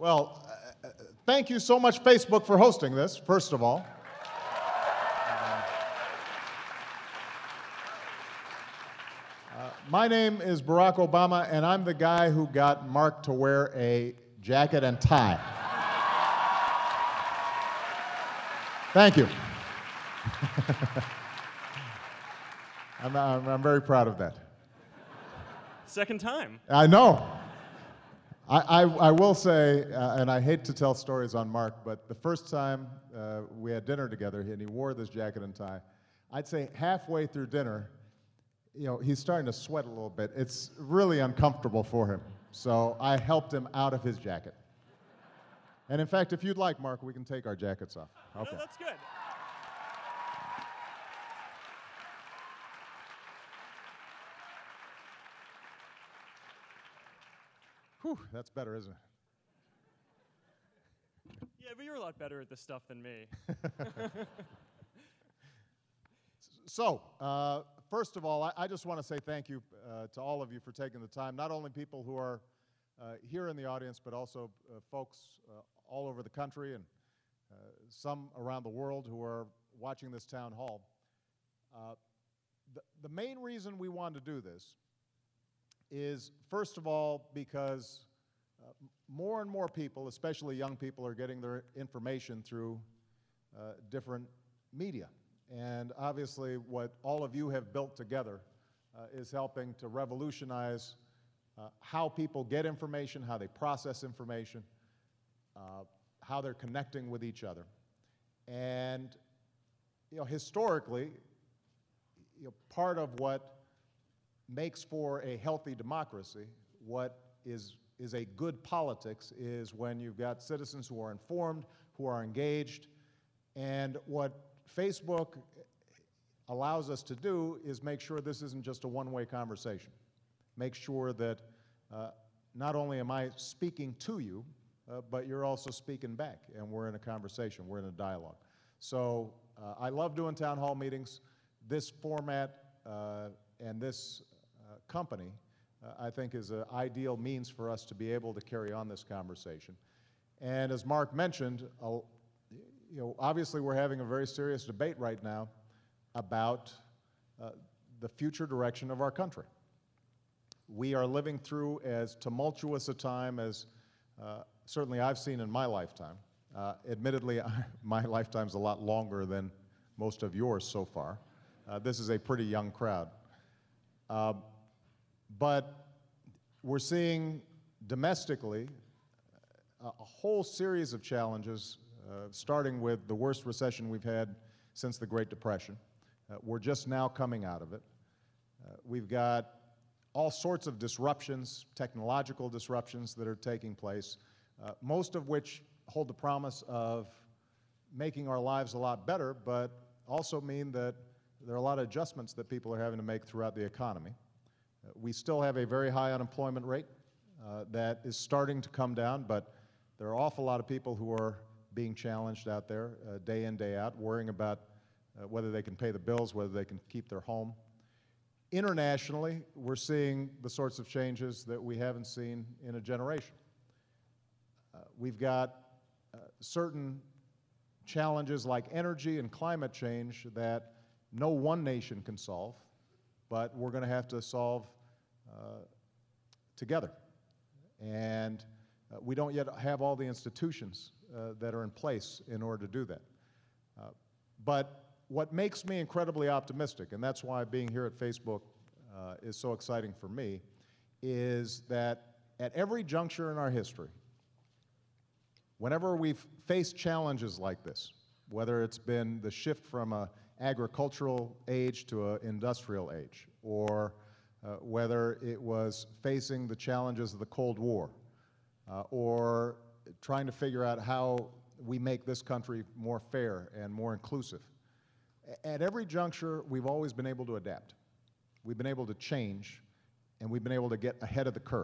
Well, thank you so much, Facebook, for hosting this, first of all. My name is Barack Obama, and I'm the guy who got Mark to wear a jacket and tie. Thank you. I'm very proud of that. Second time. I know. I will say, and I hate to tell stories on Mark, but the first time we had dinner together and he wore this jacket and tie, I'd say halfway through dinner, you know, he's starting to sweat a little bit. It's really uncomfortable for him. So I helped him out of his jacket. And in fact, if you'd like, Mark, we can take our jackets off. Okay. No, that's good. Whew, that's better, isn't it? Yeah, but you're a lot better at this stuff than me. So, first of all, I just want to say thank you to all of you for taking the time, not only people who are here in the audience, but also folks all over the country and some around the world who are watching this town hall. The main reason we wanted to do this is, first of all, because more and more people, especially young people, are getting their information through different media. And obviously, what all of you have built together is helping to revolutionize how people get information, how they process information, how they're connecting with each other. And you know, historically, part of what makes for a healthy democracy, what is a good politics, is when you've got citizens who are informed, who are engaged, and what Facebook allows us to do is make sure this isn't just a one-way conversation. Make sure that not only am I speaking to you, but you're also speaking back, and we're in a conversation, we're in a dialogue. So I love doing town hall meetings. This format and this company, I think, is an ideal means for us to be able to carry on this conversation. And as Mark mentioned, obviously we're having a very serious debate right now about the future direction of our country. We are living through as tumultuous a time as certainly I've seen in my lifetime. Admittedly, my lifetime's a lot longer than most of yours so far. This is a pretty young crowd. But we're seeing domestically a whole series of challenges, starting with the worst recession we've had since the Great Depression. We're just now coming out of it. We've got all sorts of disruptions, technological disruptions that are taking place, most of which hold the promise of making our lives a lot better, but also mean that there are a lot of adjustments that people are having to make throughout the economy. We still have a very high unemployment rate that is starting to come down, but there are an awful lot of people who are being challenged out there day in, day out, worrying about whether they can pay the bills, whether they can keep their home. Internationally, we're seeing the sorts of changes that we haven't seen in a generation. We've got certain challenges like energy and climate change that no one nation can solve, but we're going to have to solve together. And we don't yet have all the institutions that are in place in order to do that. But what makes me incredibly optimistic, and that's why being here at Facebook is so exciting for me, is that at every juncture in our history, whenever we've faced challenges like this, whether it's been the shift from an agricultural age to an industrial age, or whether it was facing the challenges of the Cold War, or trying to figure out how we make this country more fair and more inclusive. At every juncture, we've always been able to adapt. We've been able to change, and we've been able to get ahead of the curve.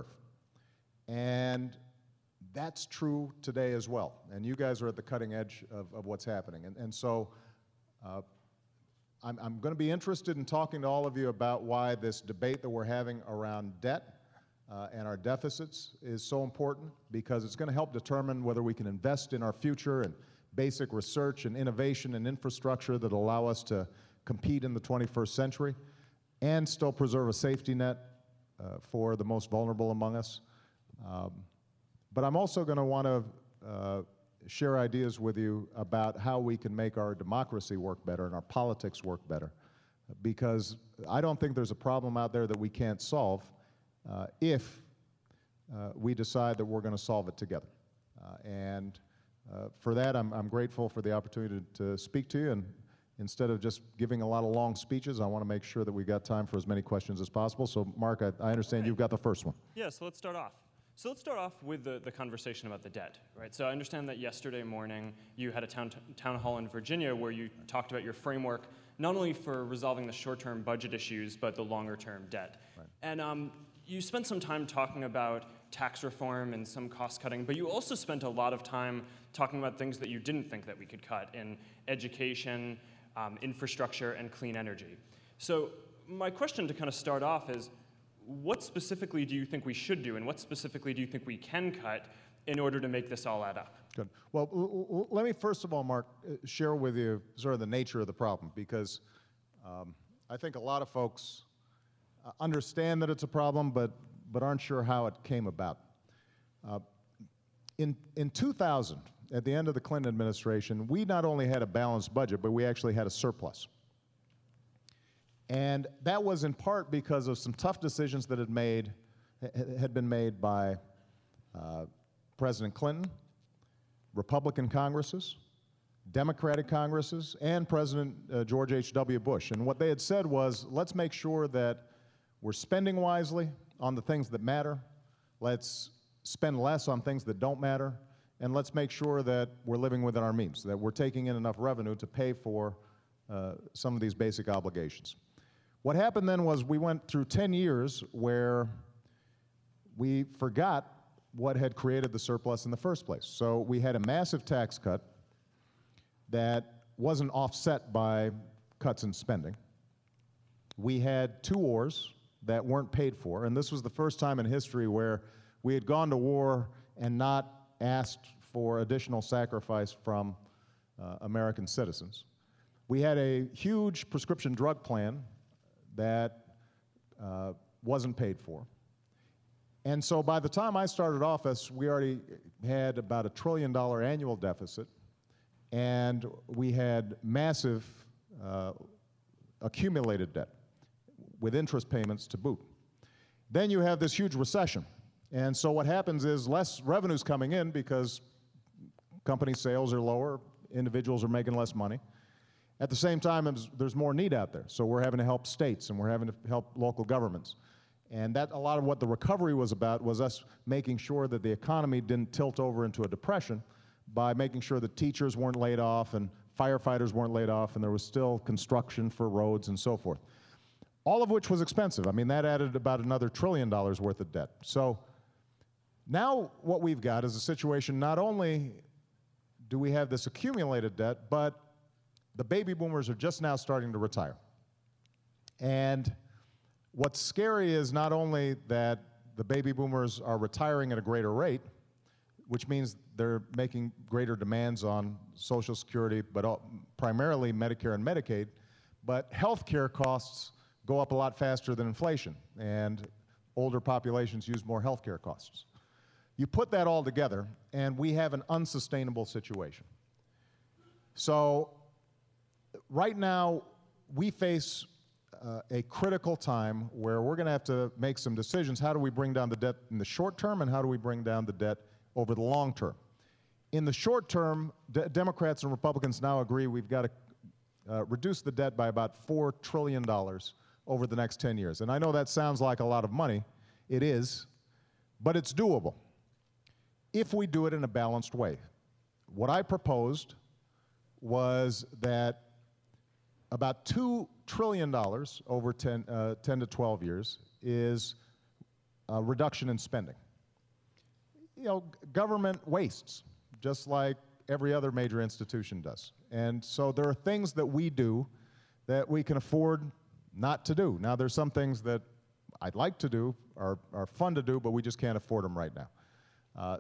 And that's true today as well. And you guys are at the cutting edge of what's happening. And so I'm going to be interested in talking to all of you about why this debate that we're having around debt, and our deficits is so important because it's going to help determine whether we can invest in our future and basic research and innovation and infrastructure that allow us to compete in the 21st century and still preserve a safety net for the most vulnerable among us. But I'm also going to want to share ideas with you about how we can make our democracy work better and our politics work better, because I don't think there's a problem out there that we can't solve if we decide that we're going to solve it together. For that, I'm grateful for the opportunity to speak to you, and instead of just giving a lot of long speeches, I want to make sure that we got time for as many questions as possible. So, Mark, I understand you've got the first one. Yeah, so let's start off. So let's start off with the conversation about the debt, right? So I understand that yesterday morning you had a town hall in Virginia where you talked about your framework, not only for resolving the short-term budget issues, but the longer-term debt. Right. And you spent some time talking about tax reform and some cost cutting, but you also spent a lot of time talking about things that you didn't think that we could cut in education, infrastructure, and clean energy. So my question to kind of start off is, what specifically do you think we should do, and what specifically do you think we can cut in order to make this all add up? Good. Well, let me first of all, Mark, share with you sort of the nature of the problem, because I think a lot of folks understand that it's a problem, but aren't sure how it came about. In 2000, at the end of the Clinton administration, we not only had a balanced budget, but we actually had a surplus. And that was in part because of some tough decisions that had been made by President Clinton, Republican Congresses, Democratic Congresses, and President George H.W. Bush. And what they had said was, let's make sure that we're spending wisely on the things that matter, let's spend less on things that don't matter, and let's make sure that we're living within our means, that we're taking in enough revenue to pay for some of these basic obligations. What happened then was we went through 10 years where we forgot what had created the surplus in the first place. So we had a massive tax cut that wasn't offset by cuts in spending. We had two wars that weren't paid for, and this was the first time in history where we had gone to war and not asked for additional sacrifice from American citizens. We had a huge prescription drug plan that wasn't paid for. And so by the time I started office, we already had about $1 trillion annual deficit, and we had massive accumulated debt with interest payments to boot. Then you have this huge recession. And so what happens is less revenue's coming in because company sales are lower, individuals are making less money. At the same time, there's more need out there. So we're having to help states and we're having to help local governments. And that a lot of what the recovery was about was us making sure that the economy didn't tilt over into a depression by making sure that teachers weren't laid off and firefighters weren't laid off and there was still construction for roads and so forth. All of which was expensive. I mean, that added about another $1 trillion worth of debt. So now what we've got is a situation, not only do we have this accumulated debt, but the baby boomers are just now starting to retire. And what's scary is not only that the baby boomers are retiring at a greater rate, which means they're making greater demands on Social Security, but primarily Medicare and Medicaid, but health care costs go up a lot faster than inflation, and older populations use more health care costs. You put that all together, and we have an unsustainable situation. So right now, we face a critical time where we're going to have to make some decisions. How do we bring down the debt in the short term, and how do we bring down the debt over the long term? In the short term, Democrats and Republicans now agree we've got to reduce the debt by about $4 trillion over the next 10 years. And I know that sounds like a lot of money. It is, but it's doable if we do it in a balanced way. What I proposed was that about $2 trillion over 10 to 12 years is a reduction in spending. You know, government wastes, just like every other major institution does. And so there are things that we do that we can afford not to do. Now, there's some things that I'd like to do, are fun to do, but we just can't afford them right now.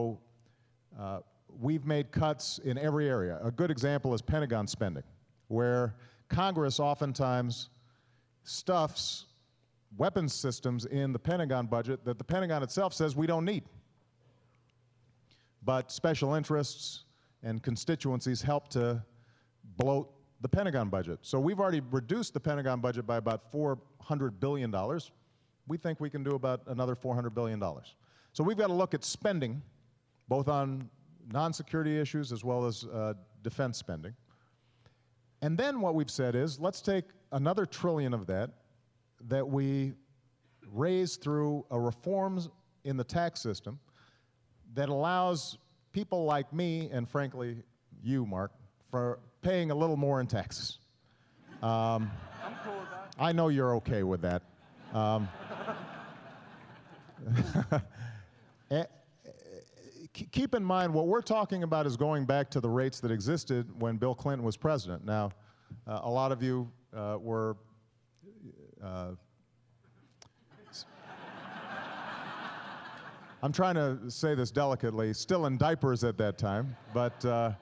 We've made cuts in every area. A good example is Pentagon spending, where Congress oftentimes stuffs weapons systems in the Pentagon budget that the Pentagon itself says we don't need. But special interests and constituencies help to bloat the Pentagon budget. So we've already reduced the Pentagon budget by about $400 billion. We think we can do about another $400 billion. So we've got to look at spending, both on non-security issues as well as defense spending. And then what we've said is, let's take another $1 trillion of that we raise through a reforms in the tax system that allows people like me, and frankly, you, Mark, for paying a little more in taxes. I'm cool with that. I know you're okay with that. Keep in mind, what we're talking about is going back to the rates that existed when Bill Clinton was president. Now, a lot of you were I'm trying to say this delicately, still in diapers at that time, but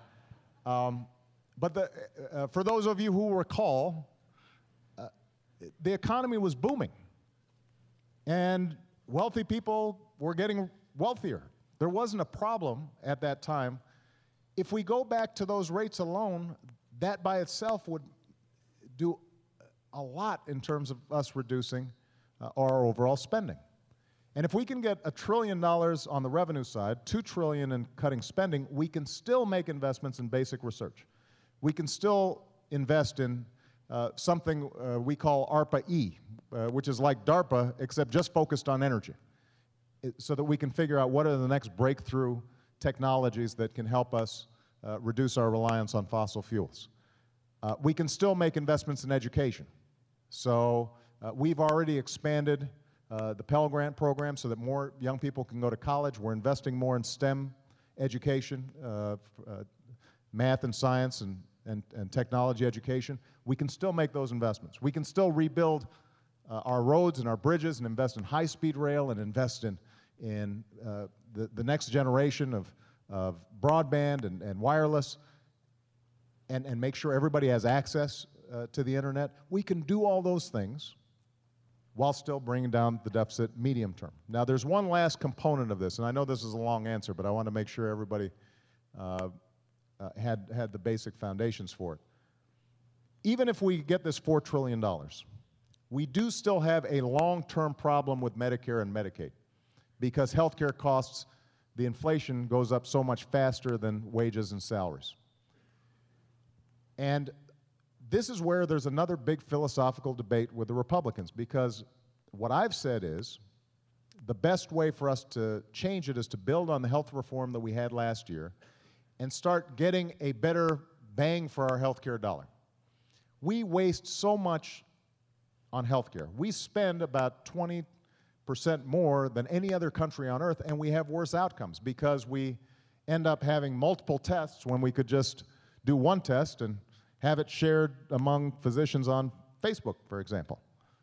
for those of you who recall, the economy was booming, and wealthy people were getting wealthier. There wasn't a problem at that time. If we go back to those rates alone, that by itself would do a lot in terms of us reducing our overall spending. And if we can get $1 trillion on the revenue side, $2 trillion in cutting spending, we can still make investments in basic research. We can still invest in something we call ARPA-E, which is like DARPA, except just focused on energy, so that we can figure out what are the next breakthrough technologies that can help us reduce our reliance on fossil fuels. We can still make investments in education. So we've already expanded the Pell Grant program so that more young people can go to college. We're investing more in STEM education, math and science and technology education. We can still make those investments. We can still rebuild our roads and our bridges and invest in high-speed rail and invest in the next generation of broadband and wireless and make sure everybody has access to the internet. We can do all those things while still bringing down the deficit medium term. Now, there's one last component of this, and I know this is a long answer, but I want to make sure everybody had the basic foundations for it. Even if we get this $4 trillion, we do still have a long-term problem with Medicare and Medicaid, because healthcare costs, the inflation goes up so much faster than wages and salaries. And this is where there's another big philosophical debate with the Republicans, because what I've said is the best way for us to change it is to build on the health reform that we had last year and start getting a better bang for our healthcare dollar. We waste so much on healthcare. We spend about 20% more than any other country on earth, and we have worse outcomes because we end up having multiple tests when we could just do one test and have it shared among physicians on Facebook, for example.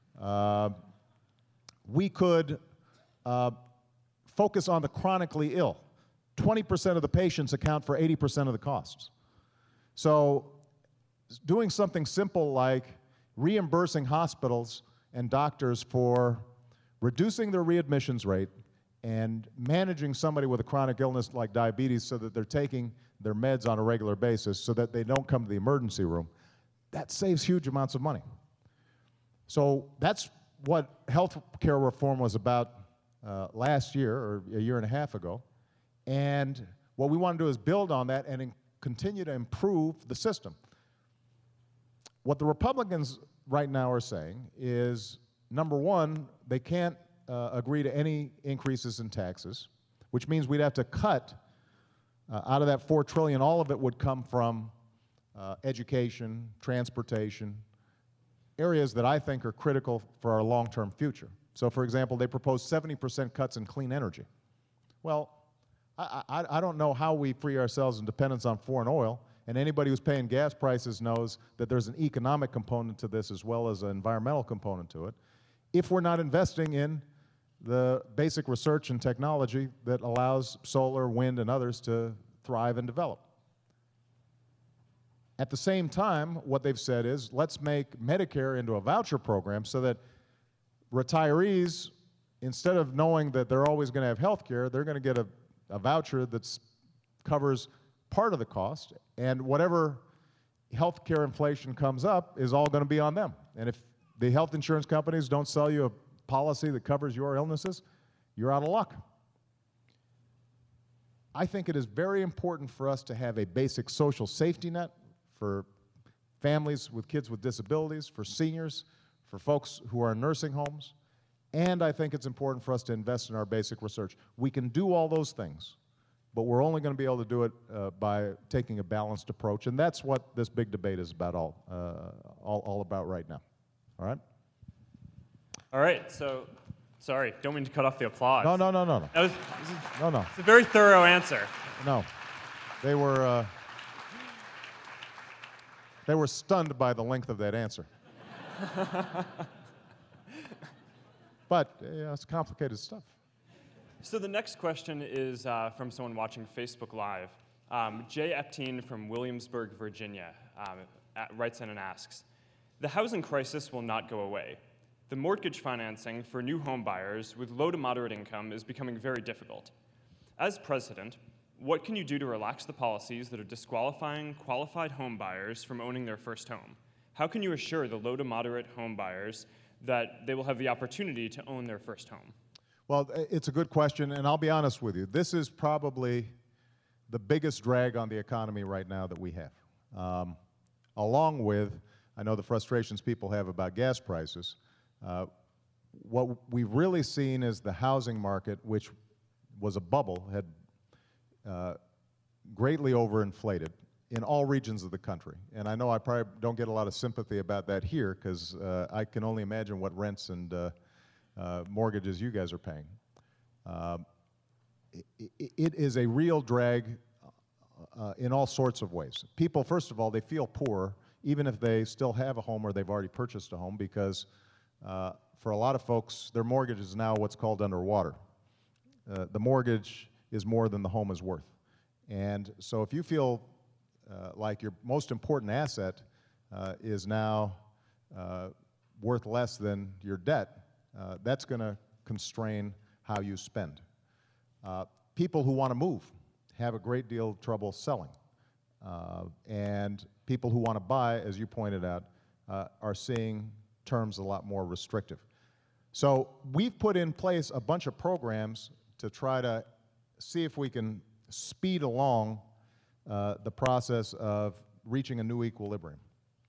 We could focus on the chronically ill. 20% of the patients account for 80% of the costs. So doing something simple like reimbursing hospitals and doctors for reducing their readmissions rate and managing somebody with a chronic illness like diabetes so that they're taking their meds on a regular basis so that they don't come to the emergency room, that saves huge amounts of money. So that's what health care reform was about last year or a year and a half ago. And what we want to do is build on that and continue to improve the system. What the Republicans right now are saying is, number one, they can't agree to any increases in taxes, which means we'd have to cut out of that $4 trillion, all of it would come from education, transportation, areas that I think are critical for our long-term future. So, for example, they proposed 70% cuts in clean energy. Well, I don't know how we free ourselves in dependence on foreign oil, and anybody who's paying gas prices knows that there's an economic component to this as well as an environmental component to it. if we're not investing in the basic research and technology that allows solar, wind, and others to thrive and develop. At the same time, what they've said is, let's make Medicare into a voucher program so that retirees, instead of knowing that they're always going to have health care, they're going to get a voucher that covers part of the cost, and whatever health care inflation comes up is all going to be on them. And if the health insurance companies don't sell you a policy that covers your illnesses, you're out of luck. I think it is very important for us to have a basic social safety net for families with kids with disabilities, for seniors, for folks who are in nursing homes, and I think it's important for us to invest in our basic research. We can do all those things, but we're only going to be able to do it by taking a balanced approach, and that's what this big debate is about all about right now. All right? All right, so, sorry, don't mean to cut off the applause. No. No. It's a very thorough answer. No. They were stunned by the length of that answer. But it's complicated stuff. So the next question is from someone watching Facebook Live. Jay Epteen from Williamsburg, Virginia, writes in and asks, the housing crisis will not go away. The mortgage financing for new home buyers with low to moderate income is becoming very difficult. As president, what can you do to relax the policies that are disqualifying qualified home buyers from owning their first home? How can you assure the low to moderate home buyers that they will have the opportunity to own their first home? Well, it's a good question, and I'll be honest with you. This is probably the biggest drag on the economy right now that we have. Along with, I know the frustrations people have about gas prices, what we've really seen is the housing market, which was a bubble, had greatly overinflated in all regions of the country. And I know I probably don't get a lot of sympathy about that here, because I can only imagine what rents and mortgages you guys are paying. It is a real drag in all sorts of ways. People, first of all, they feel poor, even if they still have a home or they've already purchased a home, because for a lot of folks, their mortgage is now what's called underwater. The mortgage is more than the home is worth. And so if you feel like your most important asset is now worth less than your debt, that's going to constrain how you spend. People who want to move have a great deal of trouble selling. And people who want to buy, as you pointed out, are seeing terms a lot more restrictive. So we've put in place a bunch of programs to try to see if we can speed along the process of reaching a new equilibrium.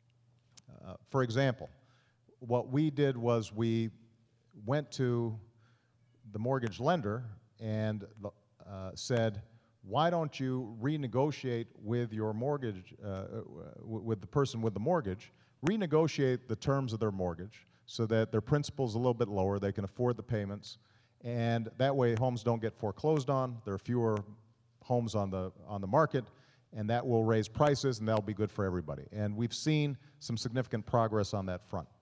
For example, what we did was we went to the mortgage lender and said, why don't you renegotiate with your mortgage, with the person with the mortgage, renegotiate the terms of their mortgage so that their principal's a little bit lower, they can afford the payments, and that way homes don't get foreclosed on, there are fewer homes on the market, and that will raise prices, and that'll be good for everybody. And we've seen some significant progress on that front.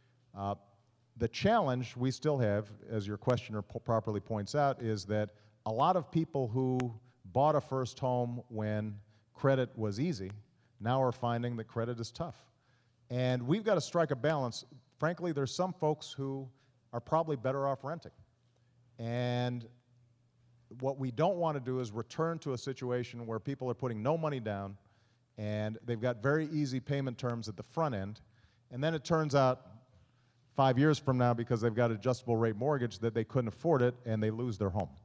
The challenge we still have, as your questioner properly points out, is that a lot of people who bought a first home when credit was easy now are finding that credit is tough. And we've got to strike a balance. Frankly, there's some folks who are probably better off renting. And what we don't want to do is return to a situation where people are putting no money down and they've got very easy payment terms at the front end, and then it turns out 5 years from now, because they've got adjustable rate mortgage, that they couldn't afford it and they lose their home.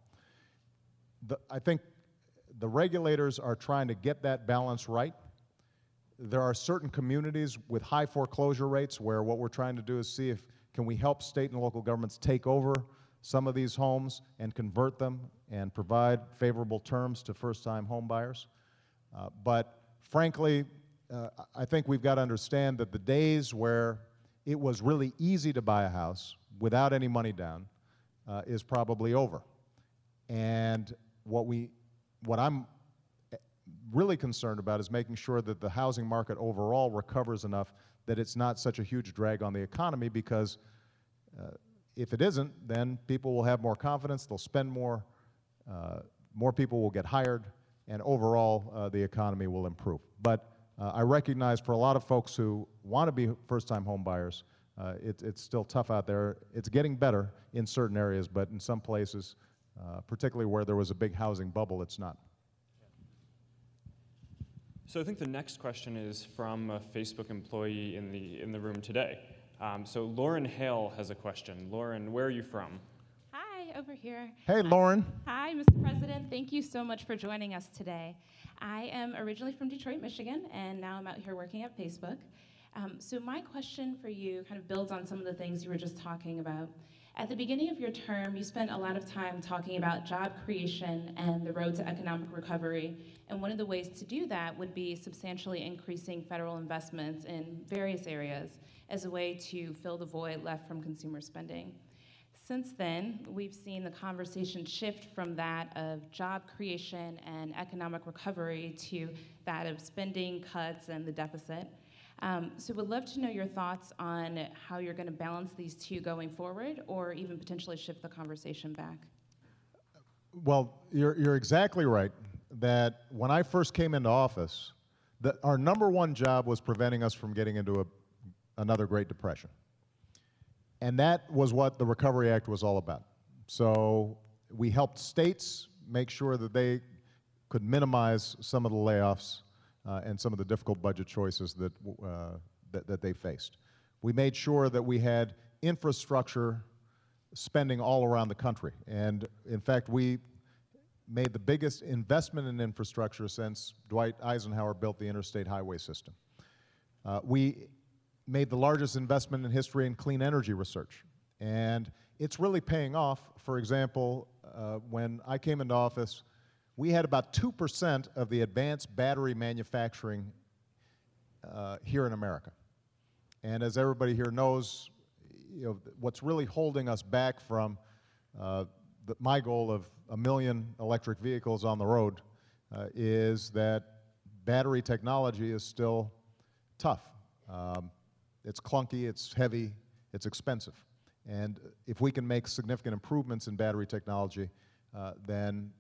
I think the regulators are trying to get that balance right. There are certain communities with high foreclosure rates where what we're trying to do is see if can we help state and local governments take over some of these homes and convert them and provide favorable terms to first-time home buyers. But frankly, I think we've got to understand that the days where it was really easy to buy a house without any money down is probably over. And what I'm really concerned about is making sure that the housing market overall recovers enough that it's not such a huge drag on the economy, because if it isn't, then people will have more confidence, they'll spend more, more people will get hired, and overall the economy will improve. But I recognize for a lot of folks who want to be first-time home buyers, it's still tough out there. It's getting better in certain areas, but in some places, particularly where there was a big housing bubble, it's not. So I think the next question is from a Facebook employee in the room today. So Lauren Hale has a question. Lauren, where are you from? Hi, over here. Hey, Lauren. Hi, Mr. President. Thank you so much for joining us today. I am originally from Detroit, Michigan, and now I'm out here working at Facebook. So my question for you kind of builds on some of the things you were just talking about. At the beginning of your term, you spent a lot of time talking about job creation and the road to economic recovery. And one of the ways to do that would be substantially increasing federal investments in various areas as a way to fill the void left from consumer spending. Since then, we've seen the conversation shift from that of job creation and economic recovery to that of spending cuts and the deficit. So we'd love to know your thoughts on how you're going to balance these two going forward, or even potentially shift the conversation back. Well, you're exactly right that when I first came into office, our number one job was preventing us from getting into another Great Depression. And that was what the Recovery Act was all about. So we helped states make sure that they could minimize some of the layoffs and some of the difficult budget choices that they faced. We made sure that we had infrastructure spending all around the country. And in fact, we made the biggest investment in infrastructure since Dwight Eisenhower built the interstate highway system. We made the largest investment in history in clean energy research. And it's really paying off. For example, when I came into office, we had about 2% of the advanced battery manufacturing here in America. And as everybody here knows, what's really holding us back from my goal of 1 million electric vehicles on the road is that battery technology is still tough. It's clunky, it's heavy, it's expensive. And if we can make significant improvements in battery technology, then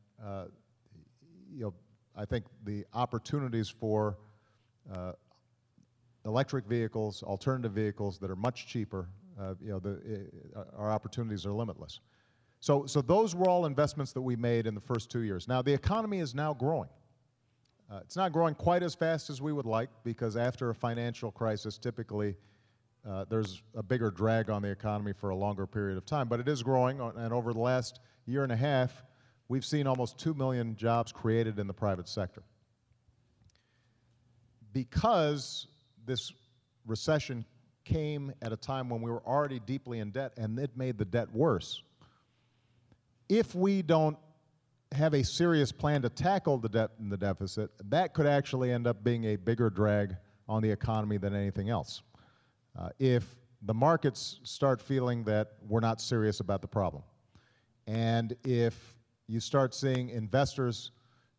I think the opportunities for electric vehicles, alternative vehicles that are much cheaper, our opportunities are limitless. So those were all investments that we made in the first 2 years. Now the economy is now growing. It's not growing quite as fast as we would like, because after a financial crisis, typically there's a bigger drag on the economy for a longer period of time, but it is growing, and over the last year and a half, we've seen almost 2 million jobs created in the private sector. Because this recession came at a time when we were already deeply in debt, and it made the debt worse, if we don't have a serious plan to tackle the debt and the deficit, that could actually end up being a bigger drag on the economy than anything else. If the markets start feeling that we're not serious about the problem, and if you start seeing investors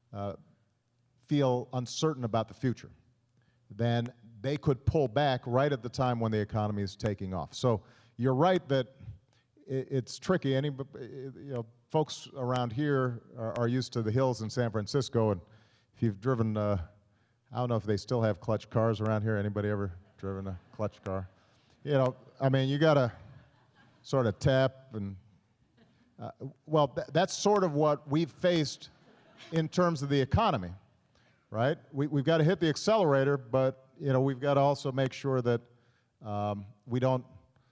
feel uncertain about the future, then they could pull back right at the time when the economy is taking off. So you're right that it's tricky. Folks around here are used to the hills in San Francisco, and if you've driven, I don't know if they still have clutch cars around here. Anybody ever driven a clutch car? You gotta sort of tap and, that's sort of what we've faced in terms of the economy, right? We've got to hit the accelerator, but we've got to also make sure that we don't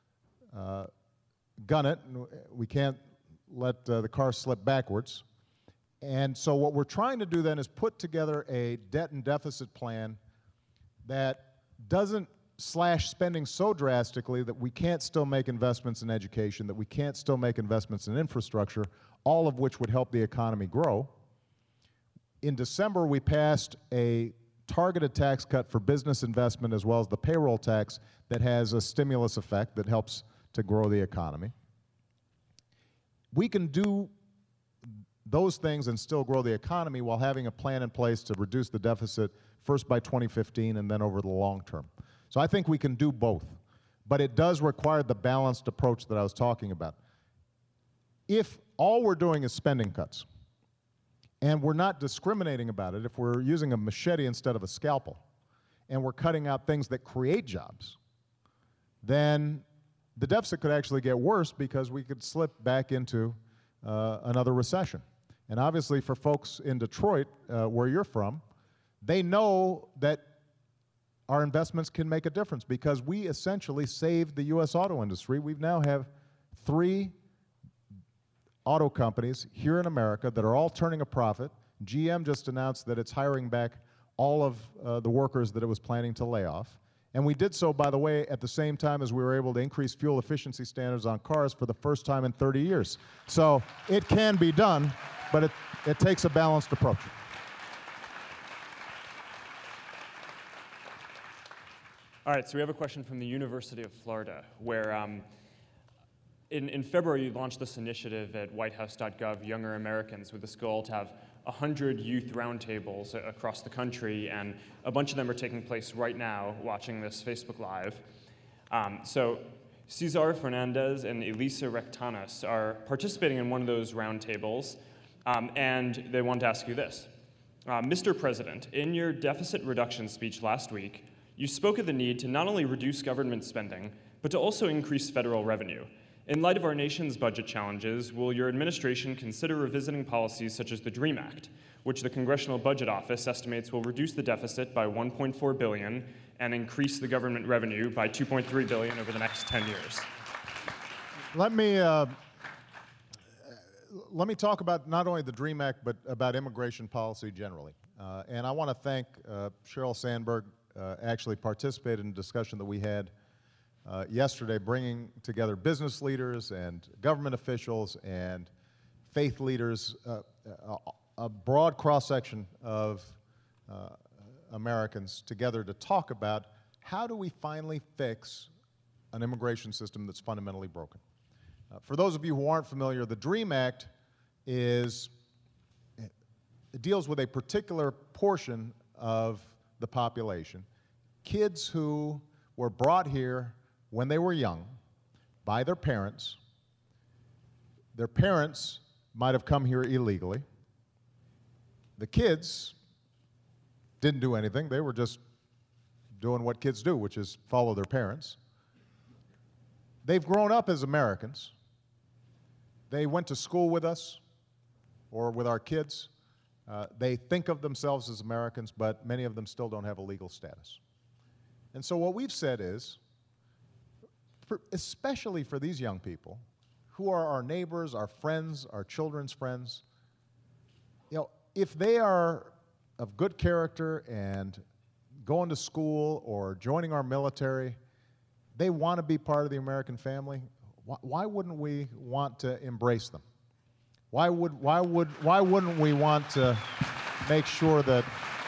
gun it. We can't let the car slip backwards. And so what we're trying to do then is put together a debt and deficit plan that doesn't slash spending so drastically that we can't still make investments in education, that we can't still make investments in infrastructure, all of which would help the economy grow. In December, we passed a targeted tax cut for business investment as well as the payroll tax that has a stimulus effect that helps to grow the economy. We can do those things and still grow the economy while having a plan in place to reduce the deficit first by 2015 and then over the long term. So I think we can do both. but it does require the balanced approach that I was talking about. If all we're doing is spending cuts, and we're not discriminating about it, if we're using a machete instead of a scalpel, and we're cutting out things that create jobs, then the deficit could actually get worse because we could slip back into another recession. And obviously for folks in Detroit, where you're from, they know that our investments can make a difference because we essentially saved the U.S. auto industry. We now have 3 auto companies here in America that are all turning a profit. GM just announced that it's hiring back all of the workers that it was planning to lay off. And we did so, by the way, at the same time as we were able to increase fuel efficiency standards on cars for the first time in 30 years. So it can be done, but it takes a balanced approach. All right, so we have a question from the University of Florida, where in February you launched this initiative at whitehouse.gov, Younger Americans, with this goal to have 100 youth roundtables across the country, and a bunch of them are taking place right now watching this Facebook Live. So Cesar Fernandez and Elisa Rectanas are participating in one of those roundtables, and they wanted to ask you this. Mr. President, in your deficit reduction speech last week, you spoke of the need to not only reduce government spending, but to also increase federal revenue. In light of our nation's budget challenges, will your administration consider revisiting policies such as the DREAM Act, which the Congressional Budget Office estimates will reduce the deficit by $1.4 billion and increase the government revenue by $2.3 billion over the next 10 years? Let me talk about not only the DREAM Act, but about immigration policy generally. And I want to thank Sheryl Sandberg, actually participated in a discussion that we had yesterday, bringing together business leaders and government officials and faith leaders, a broad cross-section of Americans together to talk about how do we finally fix an immigration system that's fundamentally broken. For those of you who aren't familiar, the DREAM Act deals with a particular portion of the population, kids who were brought here when they were young by their parents. Their parents might have come here illegally. The kids didn't do anything. They were just doing what kids do, which is follow their parents. They've grown up as Americans. They went to school with us or with our kids. They think of themselves as Americans, but many of them still don't have a legal status. And so what we've said is, especially for these young people, who are our neighbors, our friends, our children's friends, if they are of good character and going to school or joining our military, they want to be part of the American family, why wouldn't we want to embrace them? Why wouldn't we want to make sure that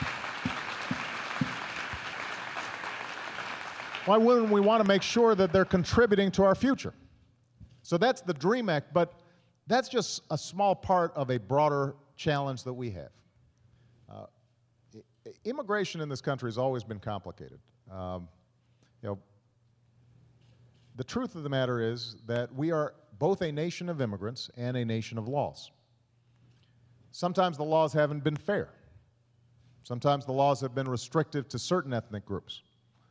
they're contributing to our future? So that's the DREAM Act, but that's just a small part of a broader challenge that we have. Immigration in this country has always been complicated. The truth of the matter is that we are both a nation of immigrants and a nation of laws. Sometimes the laws haven't been fair. Sometimes the laws have been restrictive to certain ethnic groups.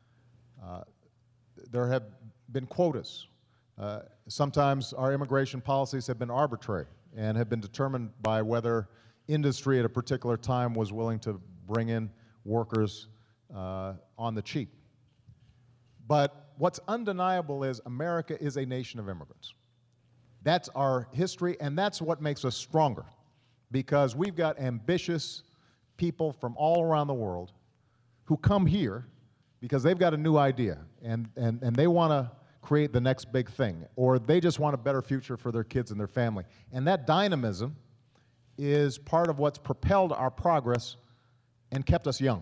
There have been quotas. Sometimes our immigration policies have been arbitrary and have been determined by whether industry at a particular time was willing to bring in workers on the cheap. But what's undeniable is America is a nation of immigrants. That's our history, and that's what makes us stronger, because we've got ambitious people from all around the world who come here because they've got a new idea, and they want to create the next big thing, or they just want a better future for their kids and their family. And that dynamism is part of what's propelled our progress and kept us young.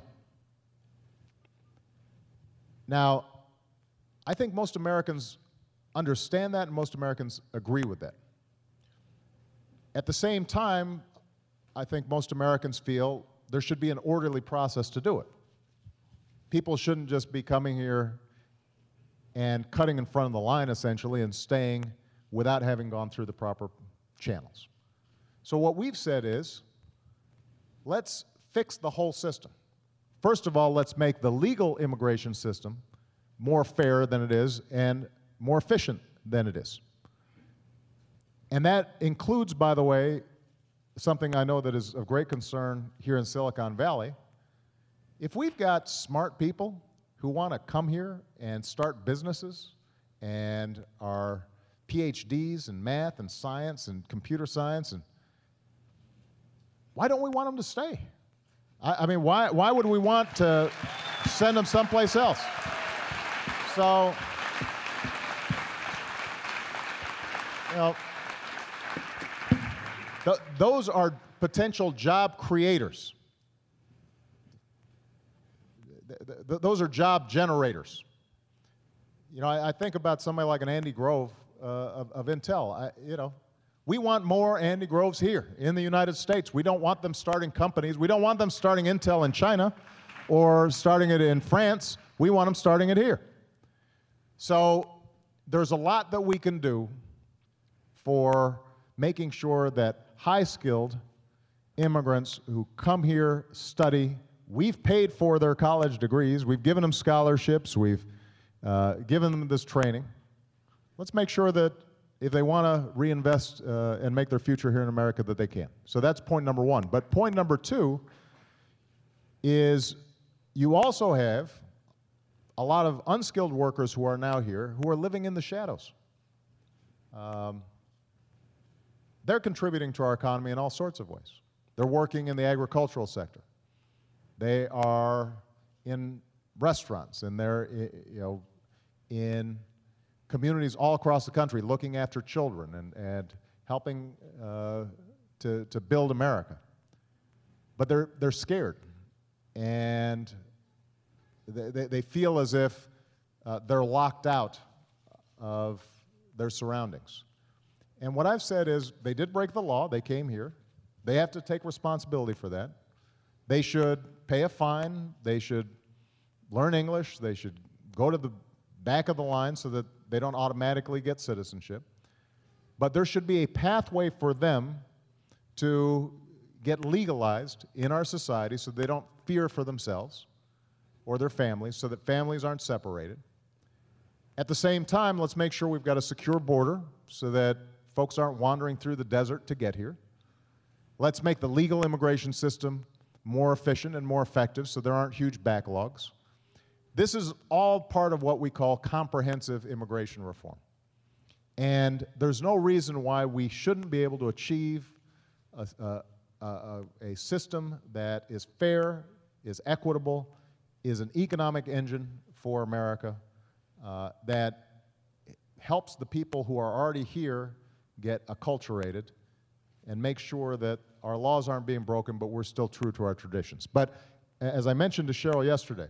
Now, I think most Americans understand that, and most Americans agree with that. At the same time, I think most Americans feel there should be an orderly process to do it. People shouldn't just be coming here and cutting in front of the line, essentially, and staying without having gone through the proper channels. So what we've said is, let's fix the whole system. First of all, let's make the legal immigration system more fair than it is and more efficient than it is. And that includes, by the way, something I know that is of great concern here in Silicon Valley. If we've got smart people who want to come here and start businesses and are PhDs in math and science and computer science, and why don't we want them to stay? I mean, why would we want to send them someplace else? So, you know, those are potential job creators. Those are job generators. You know, I think about somebody like an Andy Grove of Intel. You know, we want more Andy Groves here in the United States. We don't want them starting companies. We don't want them starting Intel in China or starting it in France. We want them starting it here. So there's a lot that we can do for making sure that high-skilled immigrants who come here, study, we've paid for their college degrees, we've given them scholarships, we've given them this training. Let's make sure that if they want to reinvest and make their future here in America, that they can. So that's point number one. But point number two is you also have a lot of unskilled workers who are now here who are living in the shadows. They're contributing to our economy in all sorts of ways. They're working in the agricultural sector. They are in restaurants, and they're in communities all across the country looking after children and helping to build America. But they're scared, and they feel as if they're locked out of their surroundings. And what I've said is, they did break the law, they came here, they have to take responsibility for that. They should pay a fine, they should learn English, they should go to the back of the line so that they don't automatically get citizenship. But there should be a pathway for them to get legalized in our society so they don't fear for themselves or their families, so that families aren't separated. At the same time, let's make sure we've got a secure border so that folks aren't wandering through the desert to get here. Let's make the legal immigration system more efficient and more effective so there aren't huge backlogs. This is all part of what we call comprehensive immigration reform. And there's no reason why we shouldn't be able to achieve a system that is fair, is equitable, is an economic engine for America, that helps the people who are already here get acculturated and make sure that our laws aren't being broken, but we're still true to our traditions. But as I mentioned to Cheryl yesterday,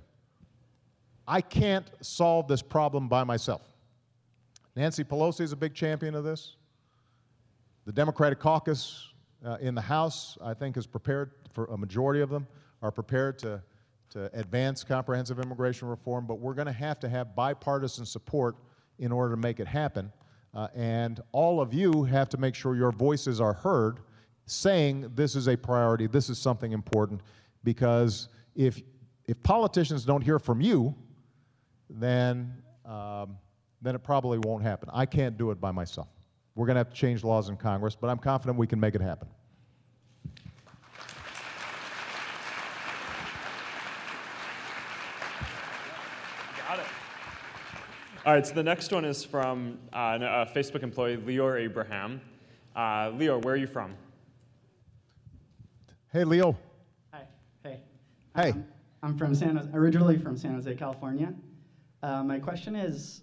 I can't solve this problem by myself. Nancy Pelosi is a big champion of this. The Democratic caucus in the House, I think, is prepared, for a majority of them, are prepared to advance comprehensive immigration reform, but we're going to have bipartisan support in order to make it happen. And all of you have to make sure your voices are heard, saying this is a priority, this is something important, because if politicians don't hear from you, then it probably won't happen. I can't do it by myself. We're going to have to change laws in Congress, but I'm confident we can make it happen. Got it. All right, so the next one is from a Facebook employee, Leor Abraham. Leor, where are you from? Hey, Leo. Hi. Hey. Hey. I'm from originally from San Jose, California. My question is,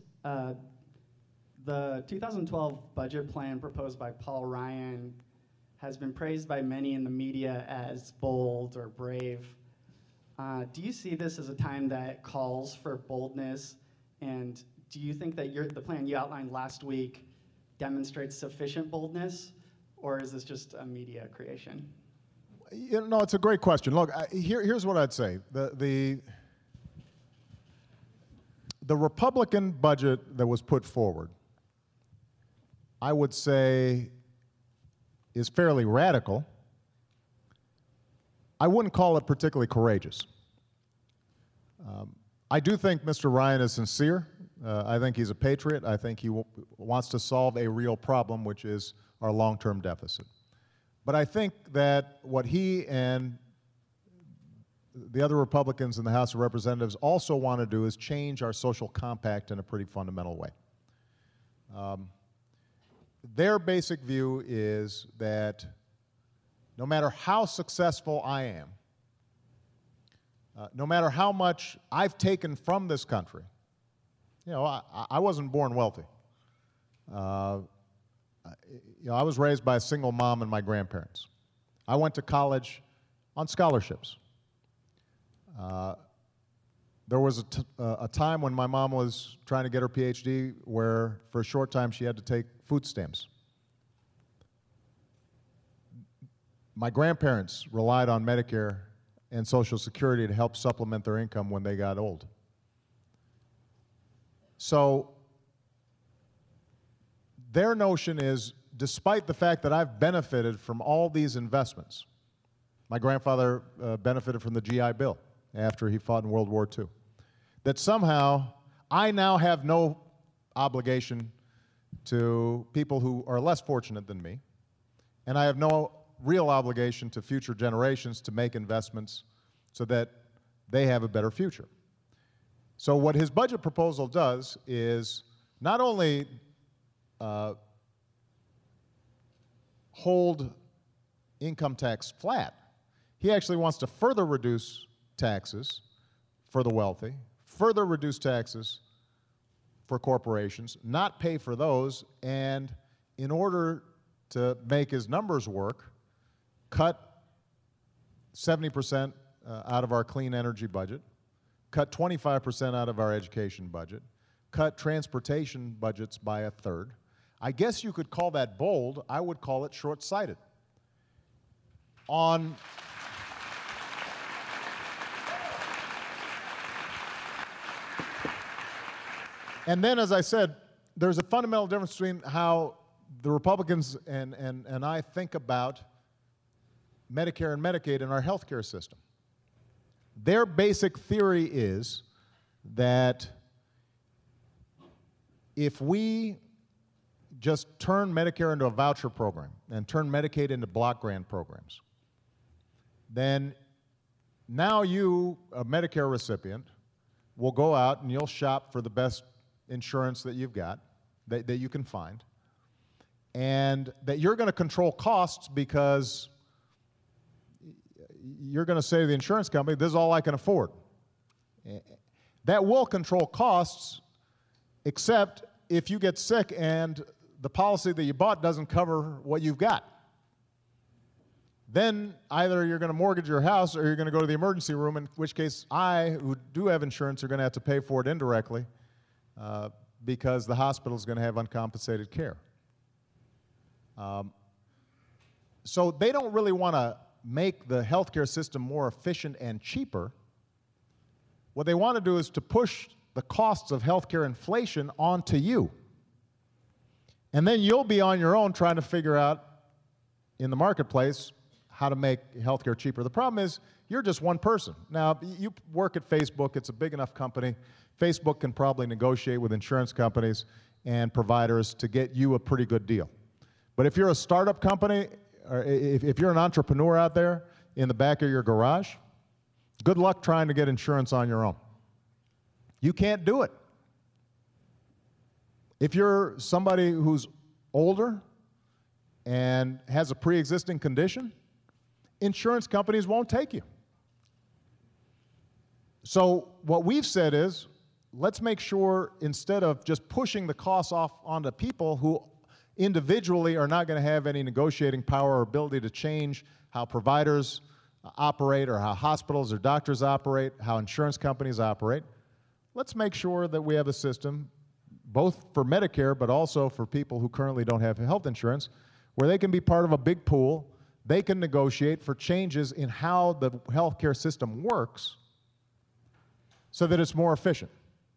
the 2012 budget plan proposed by Paul Ryan has been praised by many in the media as bold or brave. Do you see this as a time that calls for boldness? And do you think that the plan you outlined last week demonstrates sufficient boldness, or is this just a media creation? You know, it's a great question. Look, here's what I'd say. The the Republican budget that was put forward, I would say, is fairly radical. I wouldn't call it particularly courageous. I do think Mr. Ryan is sincere. I think he's a patriot. I think he wants to solve a real problem, which is our long-term deficit. But I think that what he and the other Republicans in the House of Representatives also want to do is change our social compact in a pretty fundamental way. Their basic view is that no matter how successful I am, no matter how much I've taken from this country, you know, I wasn't born wealthy. You know, I was raised by a single mom and my grandparents. I went to college on scholarships. There was a time when my mom was trying to get her PhD where for a short time she had to take food stamps. My grandparents relied on Medicare and Social Security to help supplement their income when they got old. So their notion is, despite the fact that I've benefited from all these investments, my grandfather benefited from the GI Bill after he fought in World War II, that somehow I now have no obligation to people who are less fortunate than me, and I have no real obligation to future generations to make investments so that they have a better future. So what his budget proposal does is not only hold income tax flat, he actually wants to further reduce taxes for the wealthy, further reduce taxes for corporations, not pay for those, and in order to make his numbers work, cut 70% out of our clean energy budget, cut 25% out of our education budget, cut transportation budgets by a third. I guess you could call that bold. I would call it short-sighted. And then, as I said, there's a fundamental difference between how the Republicans and I think about Medicare and Medicaid in our health care system. Their basic theory is that if we just turn Medicare into a voucher program and turn Medicaid into block grant programs, then now you, a Medicare recipient, will go out and you'll shop for the best insurance that you've got, that you can find, and that you're going to control costs because you're going to say to the insurance company, this is all I can afford. That will control costs, except if you get sick and the policy that you bought doesn't cover what you've got. Then either you're going to mortgage your house or you're going to go to the emergency room, in which case I, who do have insurance, are going to have to pay for it indirectly because the hospital is going to have uncompensated care. So they don't really want to make the healthcare system more efficient and cheaper. What they want to do is to push the costs of healthcare inflation onto you. And then you'll be on your own trying to figure out in the marketplace how to make healthcare cheaper. The problem is you're just one person. Now, you work at Facebook. It's a big enough company. Facebook can probably negotiate with insurance companies and providers to get you a pretty good deal. But if you're a startup company, or if you're an entrepreneur out there in the back of your garage, good luck trying to get insurance on your own. You can't do it. If you're somebody who's older and has a pre-existing condition, insurance companies won't take you. So what we've said is, let's make sure instead of just pushing the costs off onto people who individually are not going to have any negotiating power or ability to change how providers operate or how hospitals or doctors operate, how insurance companies operate, let's make sure that we have a system, both for Medicare but also for people who currently don't have health insurance, where they can be part of a big pool, they can negotiate for changes in how the healthcare system works so that it's more efficient,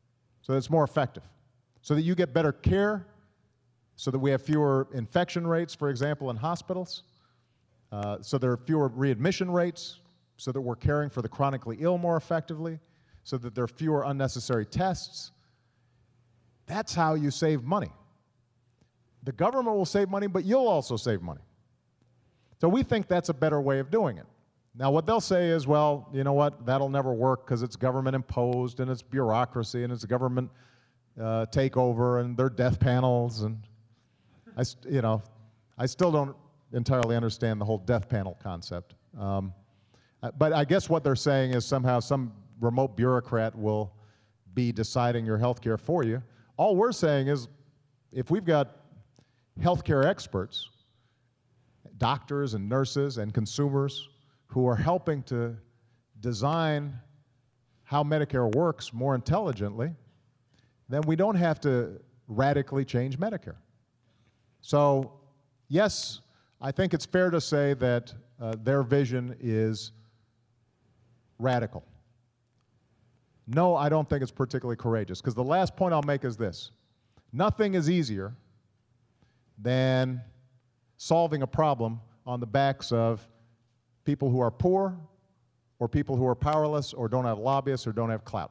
so that it's more effective, so that you get better care, so that we have fewer infection rates, for example, in hospitals, so there are fewer readmission rates, so that we're caring for the chronically ill more effectively, so that there are fewer unnecessary tests. That's how you save money. The government will save money, but you'll also save money. So we think that's a better way of doing it. Now, what they'll say is, well, you know what, that'll never work because it's government imposed and it's bureaucracy and it's government takeover and their death panels. And I still don't entirely understand the whole death panel concept. But I guess what they're saying is somehow some remote bureaucrat will be deciding your health care for you. All we're saying is if we've got healthcare experts, doctors and nurses and consumers who are helping to design how Medicare works more intelligently, then we don't have to radically change Medicare. So, yes, I think it's fair to say that their vision is radical. No, I don't think it's particularly courageous, because the last point I'll make is this. Nothing is easier than solving a problem on the backs of people who are poor, or people who are powerless, or don't have lobbyists, or don't have clout.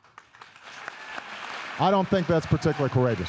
I don't think that's particularly courageous.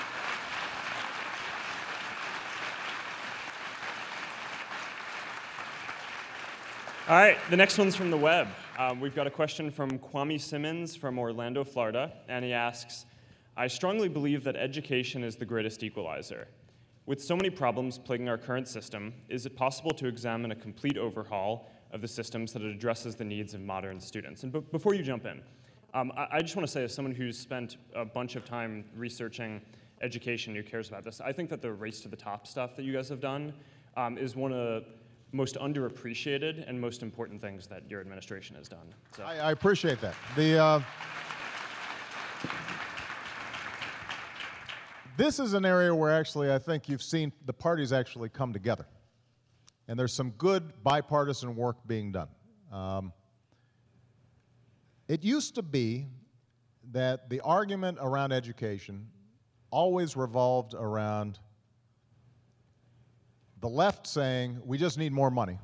All right, the next one's from the web. We've got a question from Kwame Simmons from Orlando, Florida, and he asks, I strongly believe that education is the greatest equalizer. With so many problems plaguing our current system, is it possible to examine a complete overhaul of the system so that it addresses the needs of modern students? And before you jump in, I just want to say, as someone who's spent a bunch of time researching education, who cares about this, I think that the Race to the Top stuff that you guys have done is one of the most underappreciated and most important things that your administration has done. So. I appreciate that. This is an area where actually I think you've seen the parties actually come together. And there's some good bipartisan work being done. It used to be that the argument around education always revolved around the left saying, we just need more money,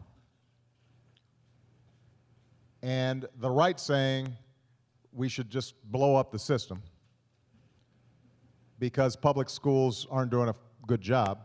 and the right saying, we should just blow up the system because public schools aren't doing a good job.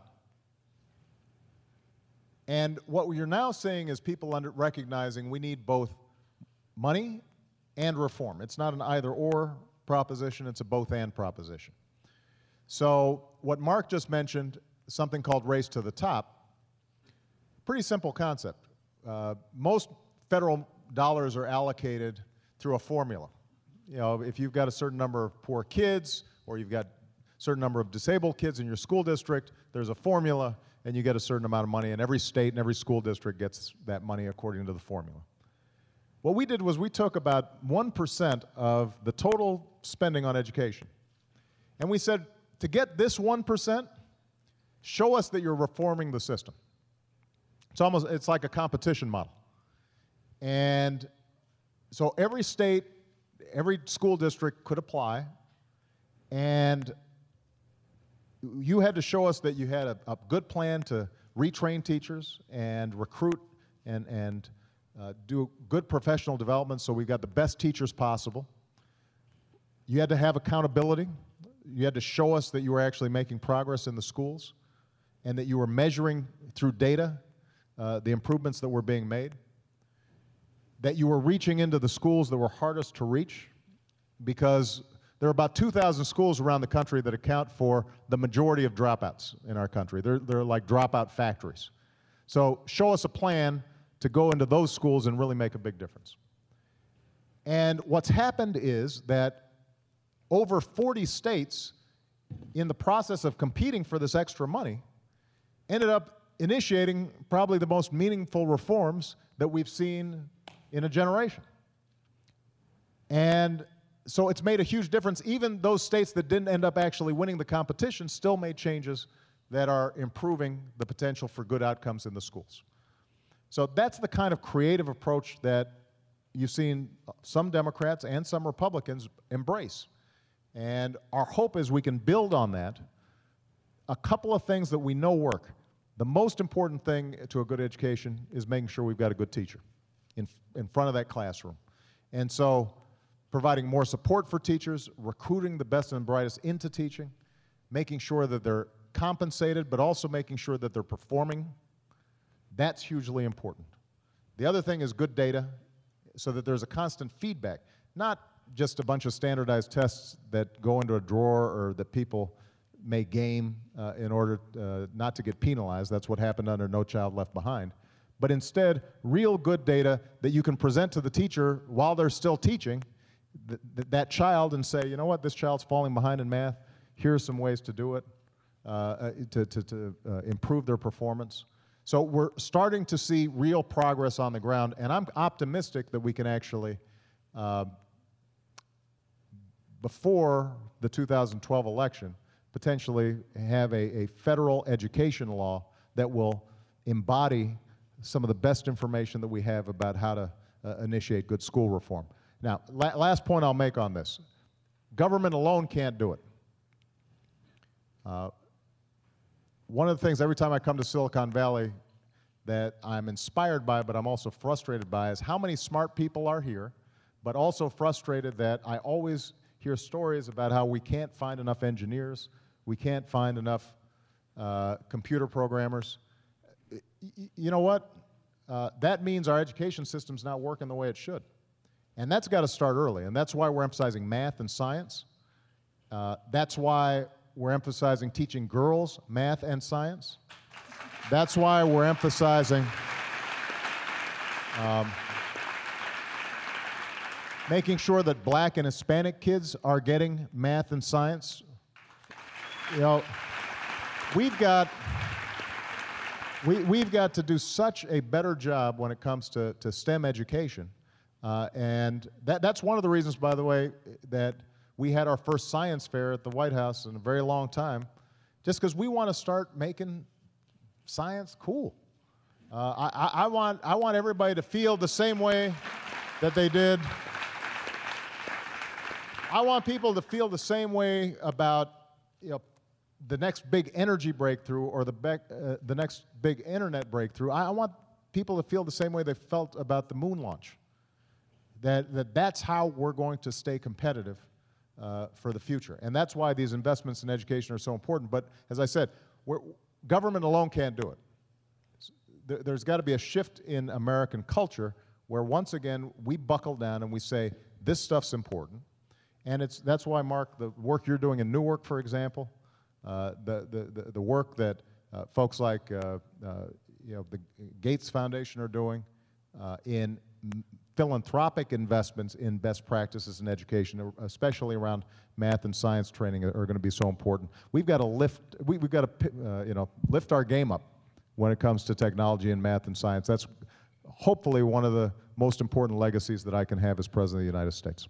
And what you're now seeing is people recognizing we need both money and reform. It's not an either-or proposition, it's a both-and proposition. So what Mark just mentioned, something called Race to the Top, pretty simple concept. Most federal dollars are allocated through a formula. You know, if you've got a certain number of poor kids, or you've got a certain number of disabled kids in your school district, there's a formula, and you get a certain amount of money, and every state and every school district gets that money according to the formula. What we did was we took about 1% of the total spending on education, and we said, to get this 1%, show us that you're reforming the system. It's like a competition model. And so every state, every school district could apply, and you had to show us that you had a good plan to retrain teachers and recruit and do good professional development so we got the best teachers possible. You had to have accountability. You had to show us that you were actually making progress in the schools and that you were measuring through data the improvements that were being made, that you were reaching into the schools that were hardest to reach, because there are about 2,000 schools around the country that account for the majority of dropouts in our country. They're like dropout factories. So show us a plan to go into those schools and really make a big difference. And what's happened is that over 40 states, in the process of competing for this extra money, ended up initiating probably the most meaningful reforms that we've seen in a generation. And so it's made a huge difference. Even those states that didn't end up actually winning the competition still made changes that are improving the potential for good outcomes in the schools. So that's the kind of creative approach that you've seen some Democrats and some Republicans embrace. And our hope is we can build on that. A couple of things that we know work. The most important thing to a good education is making sure we've got a good teacher in front of that classroom. And so providing more support for teachers, recruiting the best and brightest into teaching, making sure that they're compensated, but also making sure that they're performing, that's hugely important. The other thing is good data, so that there's a constant feedback, not just a bunch of standardized tests that go into a drawer or that people may game in order not to get penalized. That's what happened under No Child Left Behind. But instead, real good data that you can present to the teacher while they're still teaching that child and say, you know what, this child's falling behind in math. Here's some ways to do it, to improve their performance. So we're starting to see real progress on the ground, and I'm optimistic that we can actually, before the 2012 election, potentially have a federal education law that will embody some of the best information that we have about how to initiate good school reform. Now, last point I'll make on this. Government alone can't do it. One of the things every time I come to Silicon Valley that I'm inspired by, but I'm also frustrated by, is how many smart people are here, but also frustrated that I always hear stories about how we can't find enough engineers, we can't find enough computer programmers. You know what? That means our education system's not working the way it should. And that's got to start early, and that's why we're emphasizing math and science. That's why we're emphasizing teaching girls math and science. That's why we're emphasizing making sure that Black and Hispanic kids are getting math and science. You know, we've got to do such a better job when it comes to STEM education. And that's one of the reasons, by the way, that we had our first science fair at the White House in a very long time, just because we want to start making science cool. I want everybody to feel the same way that they did. I want people to feel the same way about, you know, the next big energy breakthrough or the next big internet breakthrough. I want people to feel the same way they felt about the moon launch. That's how we're going to stay competitive for the future. And that's why these investments in education are so important. But as I said, government alone can't do it. There's got to be a shift in American culture where, once again, we buckle down and we say, this stuff's important. And that's why, Mark, the work you're doing in Newark, for example, the work that folks like the Gates Foundation are doing in philanthropic investments in best practices in education, especially around math and science training, are going to be so important. We've got to lift our game up when it comes to technology and math and science. That's hopefully one of the most important legacies that I can have as President of the United States.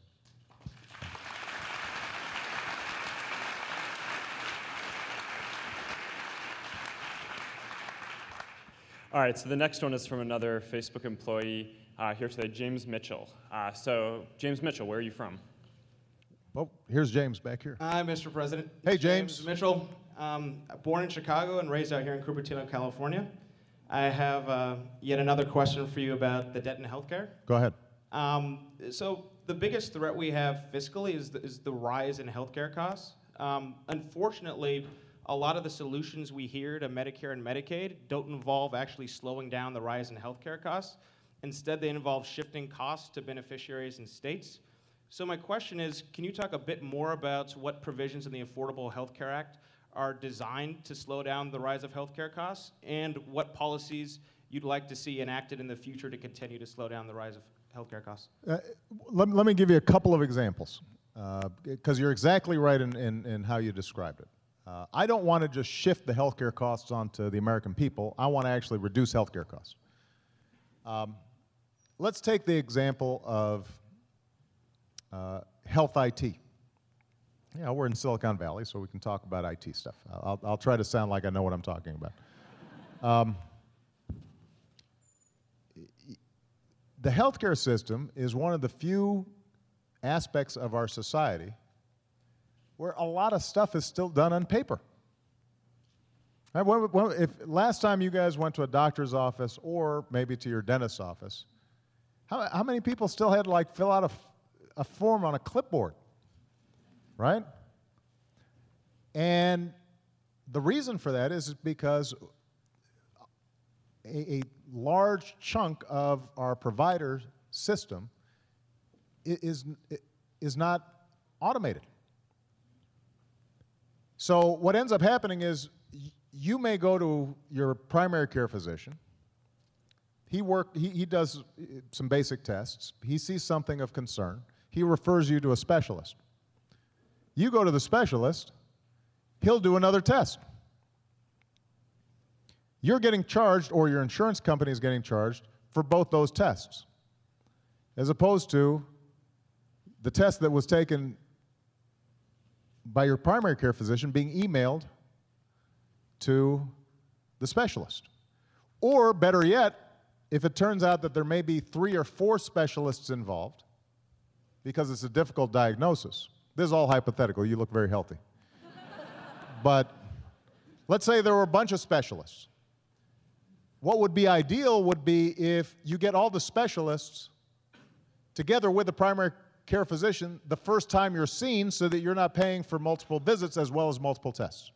All right, so the next one is from another Facebook employee here today, James Mitchell. So, James Mitchell, where are you from? Oh, here's James back here. Hi, Mr. President. Hey, James. Mitchell. Born in Chicago and raised out here in Cupertino, California. I have yet another question for you about the debt in healthcare. Go ahead. So the biggest threat we have fiscally is the rise in healthcare costs. Unfortunately, a lot of the solutions we hear to Medicare and Medicaid don't involve actually slowing down the rise in healthcare costs. Instead, they involve shifting costs to beneficiaries and states. So my question is, can you talk a bit more about what provisions in the Affordable Health Care Act are designed to slow down the rise of healthcare costs, and what policies you'd like to see enacted in the future to continue to slow down the rise of healthcare costs? Let me give you a couple of examples, because you're exactly right in how you described it. I don't want to just shift the healthcare costs onto the American people. I want to actually reduce healthcare costs. Let's take the example of health IT. Yeah, we're in Silicon Valley, so we can talk about IT stuff. I'll try to sound like I know what I'm talking about. The healthcare system is one of the few aspects of our society where a lot of stuff is still done on paper. Right, if last time you guys went to a doctor's office or maybe to your dentist's office, how many people still had to like fill out a form on a clipboard, right? And the reason for that is because a large chunk of our provider system is not automated. So what ends up happening is you may go to your primary care physician. He does some basic tests. He sees something of concern. He refers you to a specialist. You go to the specialist, he'll do another test. You're getting charged, or your insurance company is getting charged, for both those tests, as opposed to the test that was taken by your primary care physician being emailed to the specialist. Or better yet, if it turns out that there may be 3 or 4 specialists involved, because it's a difficult diagnosis. This is all hypothetical. You look very healthy. But let's say there were a bunch of specialists. What would be ideal would be if you get all the specialists together with the primary care physician the first time you're seen, so that you're not paying for multiple visits as well as multiple tests.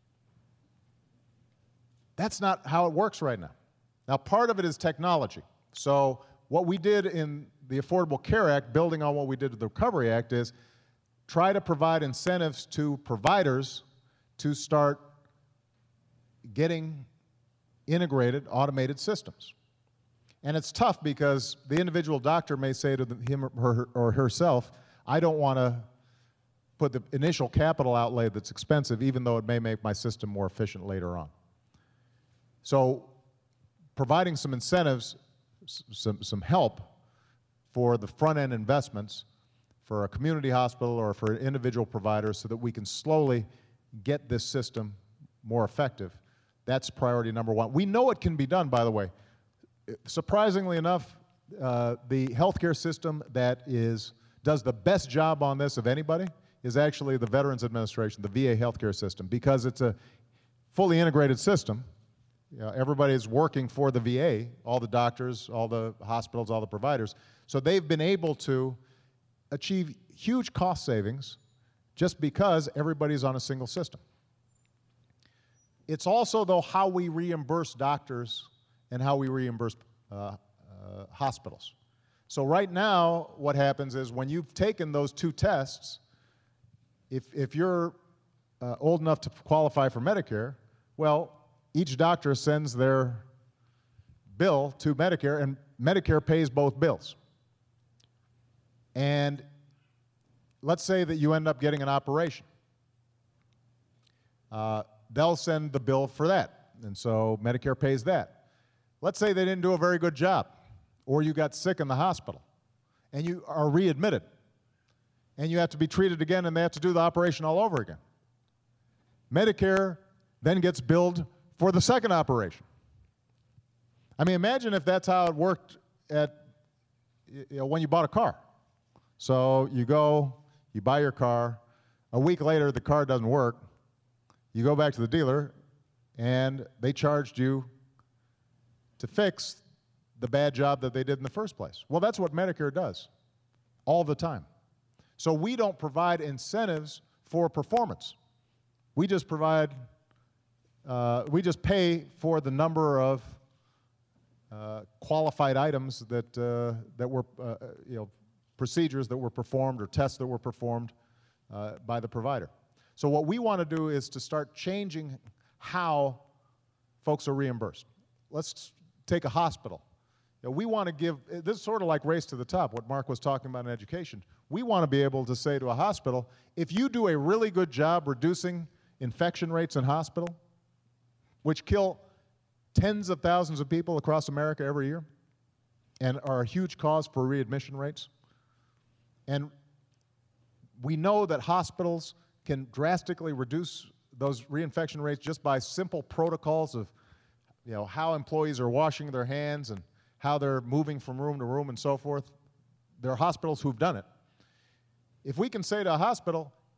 That's not how it works right now. Now, part of it is technology. So what we did in the Affordable Care Act, building on what we did with the Recovery Act, is try to provide incentives to providers to start getting integrated, automated systems. And it's tough because the individual doctor may say to him or herself, I don't want to put the initial capital outlay that's expensive, even though it may make my system more efficient later on. So providing some incentives, some help for the front-end investments for a community hospital or for individual providers so that we can slowly get this system more effective. That's priority number 1. We know it can be done, by the way. Surprisingly enough, the healthcare system that does the best job on this of anybody is actually the Veterans Administration, the VA healthcare system, because it's a fully integrated system. Everybody's working for the VA, all the doctors, all the hospitals, all the providers. So they've been able to achieve huge cost savings just because everybody's on a single system. It's also, though, how we reimburse doctors and how we reimburse hospitals. So right now, what happens is when you've taken those 2 tests, if you're old enough to qualify for Medicare, well, each doctor sends their bill to Medicare, and Medicare pays both bills. And let's say that you end up getting an operation. They'll send the bill for that, and so Medicare pays that. Let's say they didn't do a very good job, or you got sick in the hospital, and you are readmitted, and you have to be treated again, and they have to do the operation all over again. Medicare then gets billed for the second operation. I mean, imagine if that's how it worked when you bought a car. So you go, you buy your car, a week later the car doesn't work, you go back to the dealer, and they charged you to fix the bad job that they did in the first place. Well, that's what Medicare does all the time. So we don't provide incentives for performance. We just provide we just pay for the number of qualified items that were, procedures that were performed or tests that were performed by the provider. So what we want to do is to start changing how folks are reimbursed. Let's take a hospital. We want to give, this is sort of like Race to the Top, what Mark was talking about in education. We want to be able to say to a hospital, if you do a really good job reducing infection rates in hospital, which kill tens of thousands of people across America every year and are a huge cause for readmission rates. And we know that hospitals can drastically reduce those reinfection rates just by simple protocols of how employees are washing their hands and how they're moving from room to room and so forth. There are hospitals who've done it. If we can say to a hospital,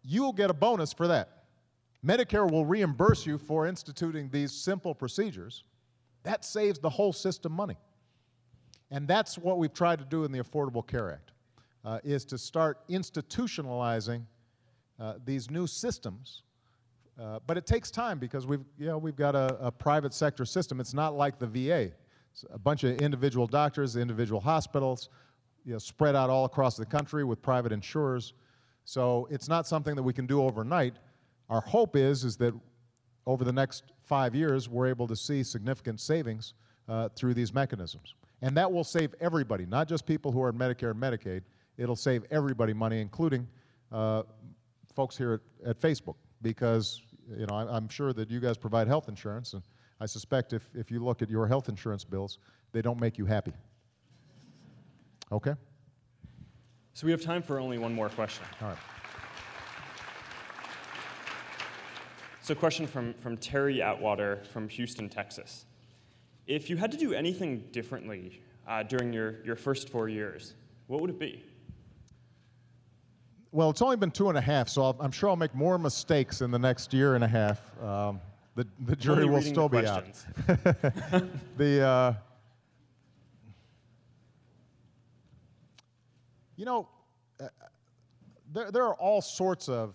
you'll get a bonus for that. Medicare will reimburse you for instituting these simple procedures. That saves the whole system money. And that's what we've tried to do in the Affordable Care Act, is to start institutionalizing these new systems. But it takes time because we've got a private sector system. It's not like the VA. It's a bunch of individual doctors, individual hospitals, spread out all across the country with private insurers. So it's not something that we can do overnight. Our hope is that over the next 5 years, we're able to see significant savings through these mechanisms. And that will save everybody, not just people who are in Medicare and Medicaid. It'll save everybody money, including folks here at Facebook, because I'm sure that you guys provide health insurance, and I suspect if you look at your health insurance bills, they don't make you happy. Okay? So we have time for only one more question. All right. So a question from Terry Atwater from Houston, Texas. If you had to do anything differently during your first 4 years, what would it be? Well, it's only been 2.5, so I'm sure I'll make more mistakes in the next year and a half. The jury will still be out. There are all sorts of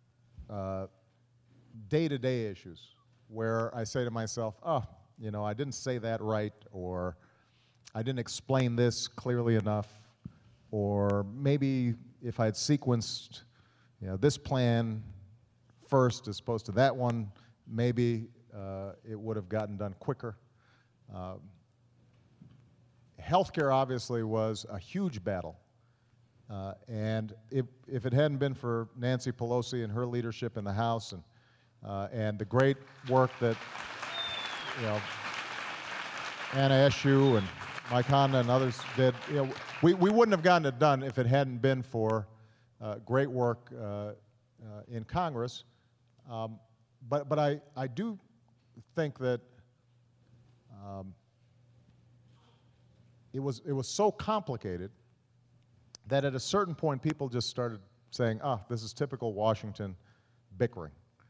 day-to-day issues where I say to myself, I didn't say that right, or I didn't explain this clearly enough, or maybe if I had sequenced this plan first as opposed to that one, maybe it would have gotten done quicker. Healthcare obviously was a huge battle. And if it hadn't been for Nancy Pelosi and her leadership in the House and the great work that Anna Eshoo and Mike Honda and others did, we wouldn't have gotten it done if it hadn't been for great work in Congress. But I do think that it was so complicated that at a certain point people just started saying, this is typical Washington bickering.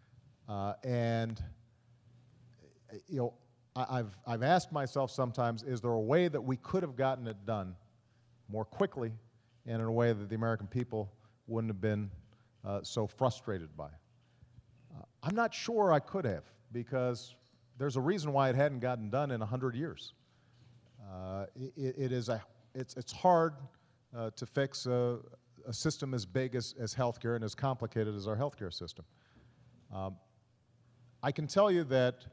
I've asked myself sometimes, is there a way that we could have gotten it done more quickly and in a way that the American people wouldn't have been so frustrated by? I'm not sure I could have, because there's a reason why it hadn't gotten done in 100 years. It's hard to fix a system as big as healthcare and as complicated as our healthcare system. I can tell you that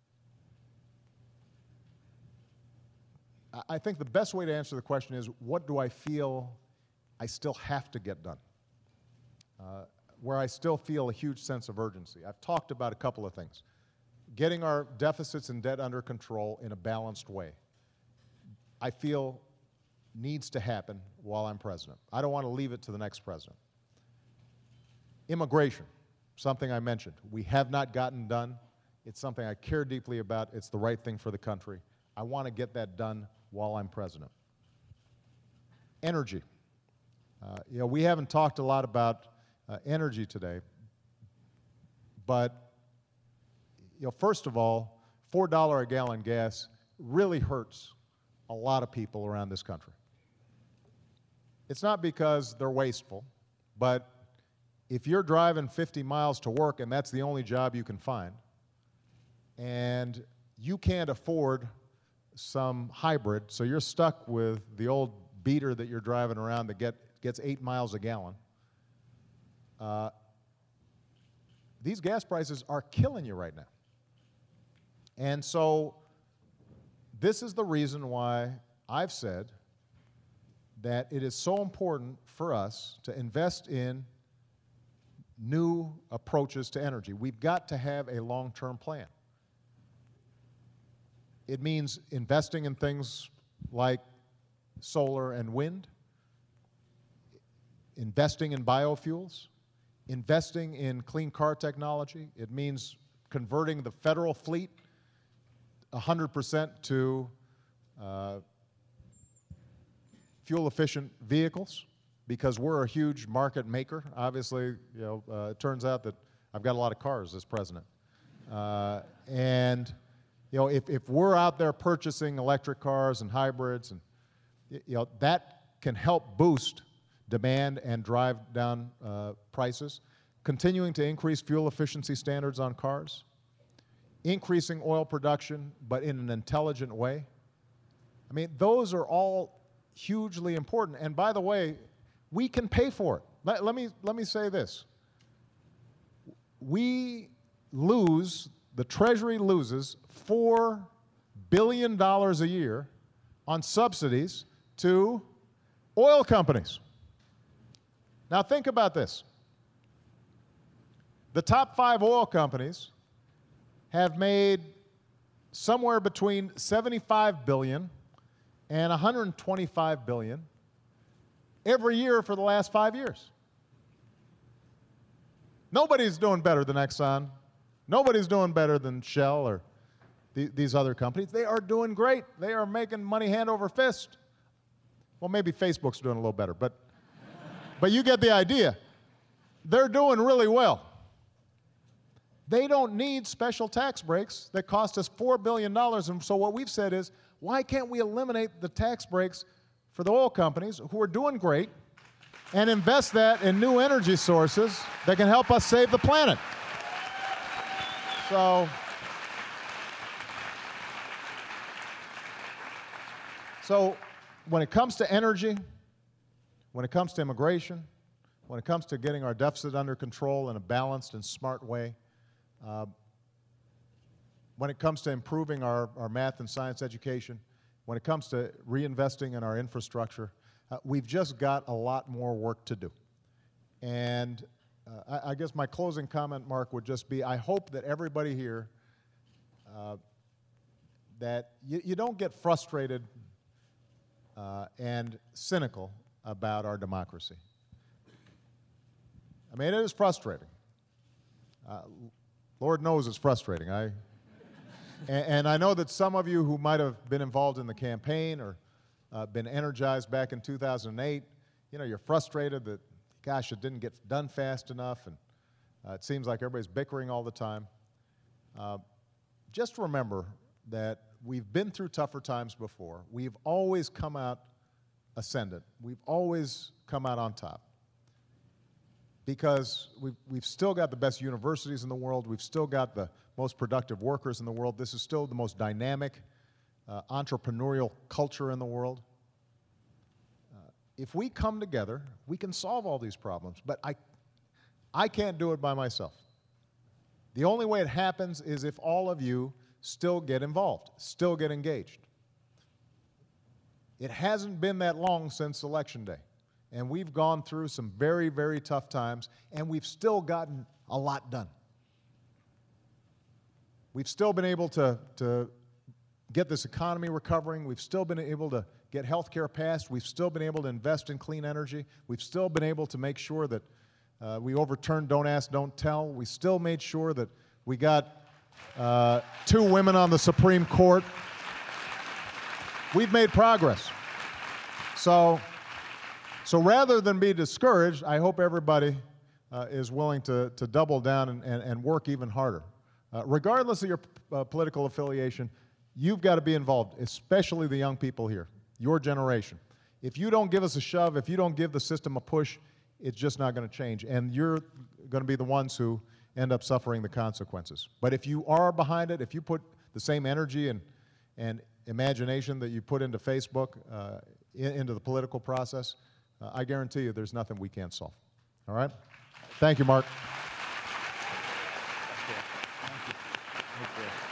I think the best way to answer the question is, what do I feel I still have to get done? Where I still feel a huge sense of urgency. I've talked about a couple of things. Getting our deficits and debt under control in a balanced way, I feel needs to happen while I'm president. I don't want to leave it to the next president. Immigration, something I mentioned. We have not gotten done. It's something I care deeply about. It's the right thing for the country. I want to get that done while I'm president. Energy. We haven't talked a lot about energy today, but first of all, $4 a gallon gas really hurts a lot of people around this country. It's not because they're wasteful, but if you're driving 50 miles to work and that's the only job you can find, and you can't afford some hybrid, so you're stuck with the old beater that you're driving around that gets 8 miles a gallon, these gas prices are killing you right now. And so this is the reason why I've said that it is so important for us to invest in new approaches to energy. We've got to have a long-term plan. It means investing in things like solar and wind, investing in biofuels, investing in clean car technology. It means converting the federal fleet 100% to fuel-efficient vehicles, because we're a huge market maker. Obviously, it turns out that I've got a lot of cars as president. And if we're out there purchasing electric cars and hybrids, and that can help boost demand and drive down prices. Continuing to increase fuel efficiency standards on cars, increasing oil production, but in an intelligent way. I mean, those are all hugely important. And by the way, we can pay for it. Let me say this. The Treasury loses $4 billion a year on subsidies to oil companies. Now think about this. The top 5 oil companies have made somewhere between $75 billion and $125 billion every year for the last 5 years. Nobody's doing better than Exxon. Nobody's doing better than Shell or these other companies. They are doing great. They are making money hand over fist. Well, maybe Facebook's doing a little better, but you get the idea. They're doing really well. They don't need special tax breaks that cost us $4 billion. And so what we've said is, why can't we eliminate the tax breaks for the oil companies who are doing great and invest that in new energy sources that can help us save the planet? So when it comes to energy, when it comes to immigration, when it comes to getting our deficit under control in a balanced and smart way, when it comes to improving our math and science education, when it comes to reinvesting in our infrastructure, we've just got a lot more work to do. And I guess my closing comment, Mark, would just be, I hope that everybody here, that you don't get frustrated and cynical about our democracy. I mean, it is frustrating. Lord knows it's frustrating. And I know that some of you who might have been involved in the campaign or been energized back in 2008, you're frustrated that, gosh, it didn't get done fast enough, and it seems like everybody's bickering all the time. Just remember that we've been through tougher times before. We've always come out ascendant. We've always come out on top. Because we've still got the best universities in the world. We've still got the most productive workers in the world. This is still the most dynamic entrepreneurial culture in the world. If we come together, we can solve all these problems. But I can't do it by myself. The only way it happens is if all of you still get involved, still get engaged. It hasn't been that long since Election Day. And we've gone through some very, very tough times, and we've still gotten a lot done. We've still been able to get this economy recovering. We've still been able to get health care passed. We've still been able to invest in clean energy. We've still been able to make sure that we overturned Don't Ask, Don't Tell. We still made sure that we got 2 women on the Supreme Court. We've made progress. So rather than be discouraged, I hope everybody is willing to double down and work even harder. Regardless of your political affiliation, you've got to be involved, especially the young people here, your generation. If you don't give us a shove, if you don't give the system a push, it's just not going to change. And you're going to be the ones who end up suffering the consequences. But if you are behind it, if you put the same energy and imagination that you put into Facebook, into the political process, I guarantee you there's nothing we can't solve. All right? Thank you, Mark. Thank you.